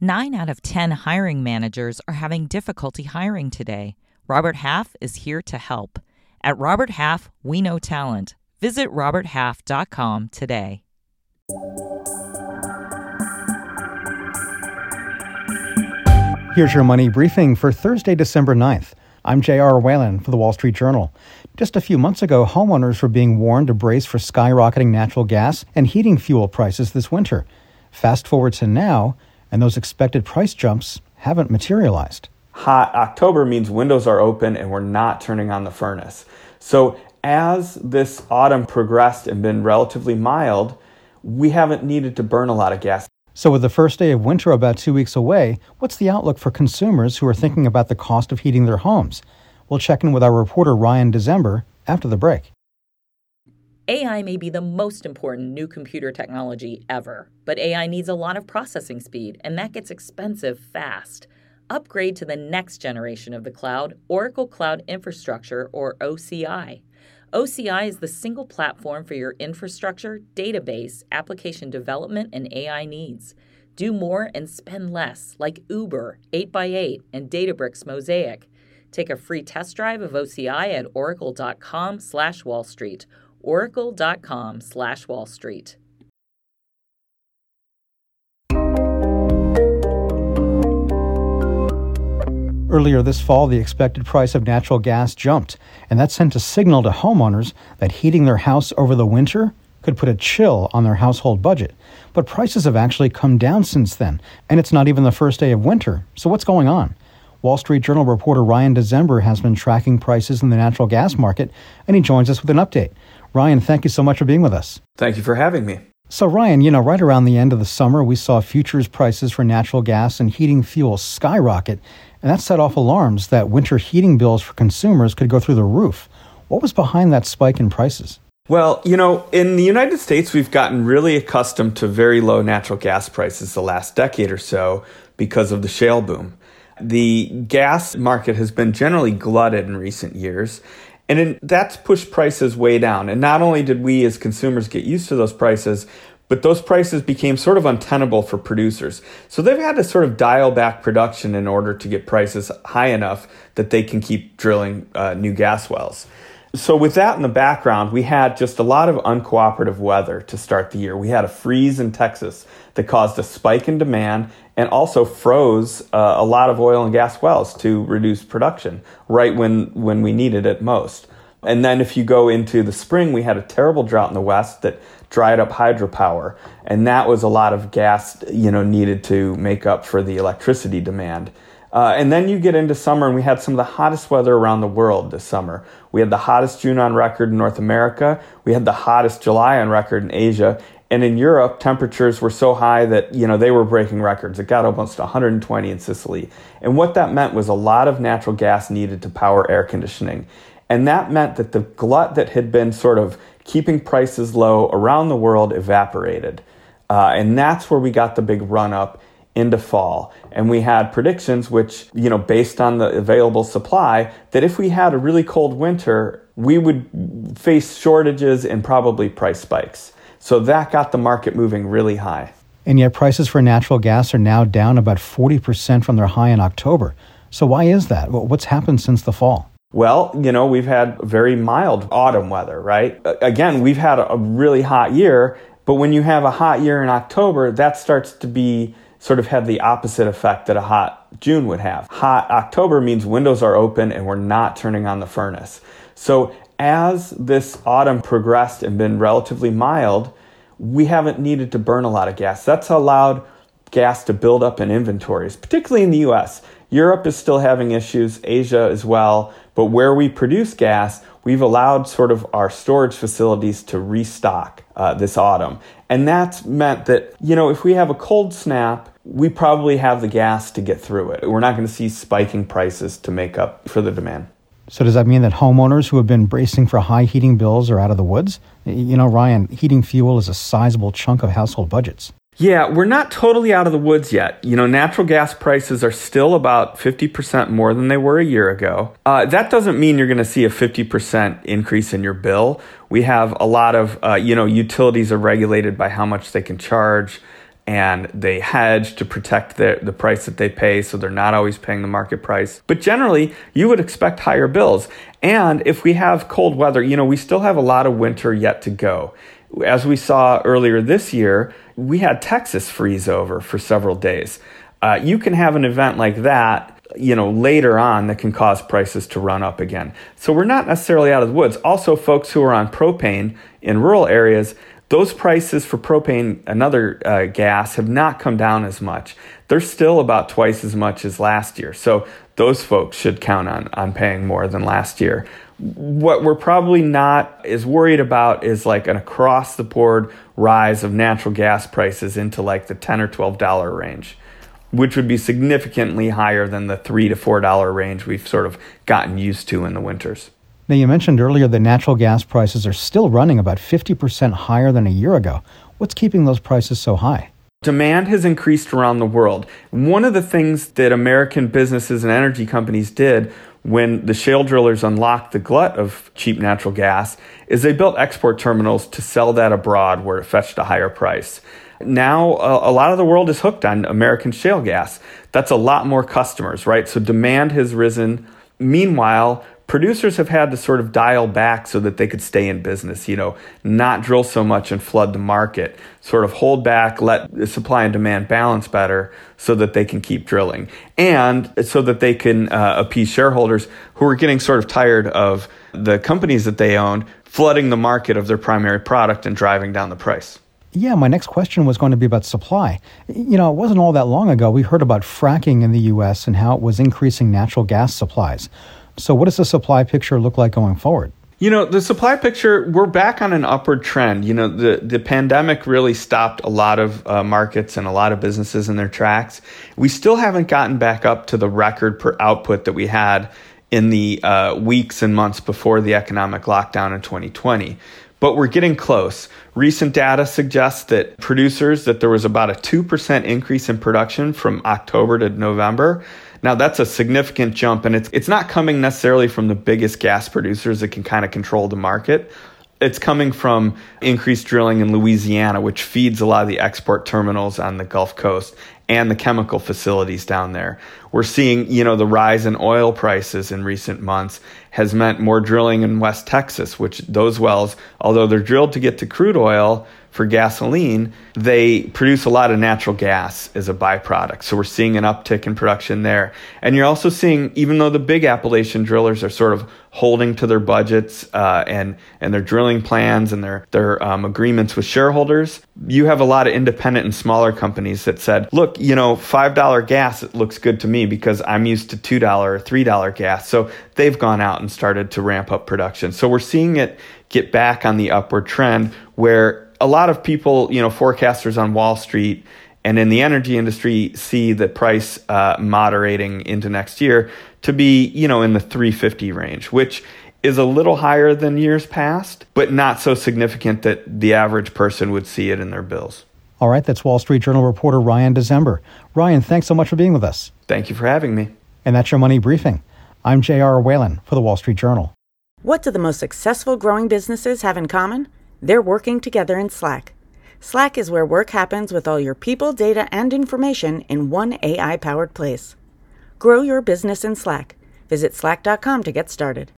9 out of 10 hiring managers are having difficulty hiring today. Robert Half is here to help. At Robert Half, we know talent. Visit roberthalf.com today. Here's your money briefing for Thursday, December 9th. I'm J.R. Whalen for the Wall Street Journal. Just a few months ago, homeowners were being warned to brace for skyrocketing natural gas and heating fuel prices this winter. Fast forward to now, and those expected price jumps haven't materialized. Hot October means windows are open and we're not turning on the furnace. So as this autumn progressed and been relatively mild, we haven't needed to burn a lot of gas. So with the first day of winter about 2 weeks away, what's the outlook for consumers who are thinking about the cost of heating their homes? We'll check in with our reporter Ryan December after the break. AI may be the most important new computer technology ever, but AI needs a lot of processing speed, and that gets expensive fast. Upgrade to the next generation of the cloud, Oracle Cloud Infrastructure, or OCI. OCI is the single platform for your infrastructure, database, application development, and AI needs. Do more and spend less, like Uber, 8x8, and Databricks Mosaic. Take a free test drive of OCI at oracle.com/Wall Street. oracle.com/Wall Street. Earlier this fall, the expected price of natural gas jumped, and that sent a signal to homeowners that heating their house over the winter could put a chill on their household budget. But prices have actually come down since then, and it's not even the first day of winter. So what's going on? Wall Street Journal reporter Ryan December has been tracking prices in the natural gas market, and he joins us with an update. Ryan, thank you so much for being with us. Thank you for having me. So Ryan, right around the end of the summer, we saw futures prices for natural gas and heating fuel skyrocket, and that set off alarms that winter heating bills for consumers could go through the roof. What was behind that spike in prices? Well, in the United States, we've gotten really accustomed to very low natural gas prices the last decade or so because of the shale boom. The gas market has been generally glutted in recent years, and that's pushed prices way down. And not only did we as consumers get used to those prices, but those prices became sort of untenable for producers. So they've had to sort of dial back production in order to get prices high enough that they can keep drilling new gas wells. So with that in the background, we had just a lot of uncooperative weather to start the year. We had a freeze in Texas that caused a spike in demand and also froze a lot of oil and gas wells to reduce production right when we needed it most. And then if you go into the spring, we had a terrible drought in the West that dried up hydropower. And that was a lot of gas, needed to make up for the electricity demand. And then you get into summer, and we had some of the hottest weather around the world this summer. We had the hottest June on record in North America. We had the hottest July on record in Asia. And in Europe, temperatures were so high that, they were breaking records. It got almost 120 in Sicily. And what that meant was a lot of natural gas needed to power air conditioning. And that meant that the glut that had been sort of keeping prices low around the world evaporated. And that's where we got the big run-up into fall. And we had predictions which, based on the available supply, that if we had a really cold winter, we would face shortages and probably price spikes. So that got the market moving really high. And yet prices for natural gas are now down about 40% from their high in October. So why is that? What's happened since the fall? Well, we've had very mild autumn weather, right? Again, we've had a really hot year, but when you have a hot year in October, that starts to sort of have the opposite effect that a hot June would have. Hot October means windows are open and we're not turning on the furnace. So as this autumn progressed and been relatively mild, we haven't needed to burn a lot of gas. That's allowed gas to build up in inventories, particularly in the U.S. Europe is still having issues, Asia as well, but where we produce gas, we've allowed sort of our storage facilities to restock this autumn. And that's meant that, if we have a cold snap, we probably have the gas to get through it. We're not going to see spiking prices to make up for the demand. So does that mean that homeowners who have been bracing for high heating bills are out of the woods? Ryan, heating fuel is a sizable chunk of household budgets. Yeah, we're not totally out of the woods yet. Natural gas prices are still about 50% more than they were a year ago. That doesn't mean you're going to see a 50% increase in your bill. We have a lot of, utilities are regulated by how much they can charge. and they hedge to protect the price that they pay, so they're not always paying the market price. But generally, you would expect higher bills. And if we have cold weather, we still have a lot of winter yet to go. As we saw earlier this year, we had Texas freeze over for several days. You can have an event like that, later on that can cause prices to run up again. So we're not necessarily out of the woods. Also, folks who are on propane in rural areas, those prices for propane, another gas, have not come down as much. They're still about twice as much as last year. So those folks should count on paying more than last year. What we're probably not as worried about is like an across-the-board rise of natural gas prices into like the $10 or $12 range, which would be significantly higher than the $3 to $4 range we've sort of gotten used to in the winters. Now, you mentioned earlier that natural gas prices are still running about 50% higher than a year ago. What's keeping those prices so high? Demand has increased around the world. One of the things that American businesses and energy companies did when the shale drillers unlocked the glut of cheap natural gas is they built export terminals to sell that abroad where it fetched a higher price. Now, a lot of the world is hooked on American shale gas. That's a lot more customers, right? So demand has risen. Meanwhile, producers have had to sort of dial back so that they could stay in business, not drill so much and flood the market, sort of hold back, let the supply and demand balance better so that they can keep drilling. And so that they can appease shareholders who are getting sort of tired of the companies that they own flooding the market of their primary product and driving down the price. Yeah, my next question was going to be about supply. It wasn't all that long ago we heard about fracking in the U.S. and how it was increasing natural gas supplies. So what does the supply picture look like going forward? The supply picture, we're back on an upward trend. The pandemic really stopped a lot of markets and a lot of businesses in their tracks. We still haven't gotten back up to the record per output that we had in the weeks and months before the economic lockdown in 2020. But we're getting close. Recent data suggests that there was about a 2% increase in production from October to November. Now, that's a significant jump, and it's not coming necessarily from the biggest gas producers that can kind of control the market. It's coming from increased drilling in Louisiana, which feeds a lot of the export terminals on the Gulf Coast and the chemical facilities down there. We're seeing, the rise in oil prices in recent months has meant more drilling in West Texas, which those wells, although they're drilled to get to crude oil for gasoline, they produce a lot of natural gas as a byproduct. So we're seeing an uptick in production there. And you're also seeing, even though the big Appalachian drillers are sort of holding to their budgets and their drilling plans and their agreements with shareholders, you have a lot of independent and smaller companies that said, look, $5 gas, it looks good to me because I'm used to $2 or $3 gas. So they've gone out and started to ramp up production. So we're seeing it get back on the upward trend where a lot of people, forecasters on Wall Street and in the energy industry see the price moderating into next year to be, in the $3.50 range, which is a little higher than years past, but not so significant that the average person would see it in their bills. All right, that's Wall Street Journal reporter Ryan December. Ryan, thanks so much for being with us. Thank you for having me. And that's your Money Briefing. I'm J.R. Whalen for the Wall Street Journal. What do the most successful growing businesses have in common? They're working together in Slack. Slack is where work happens with all your people, data, and information in one AI-powered place. Grow your business in Slack. Visit slack.com to get started.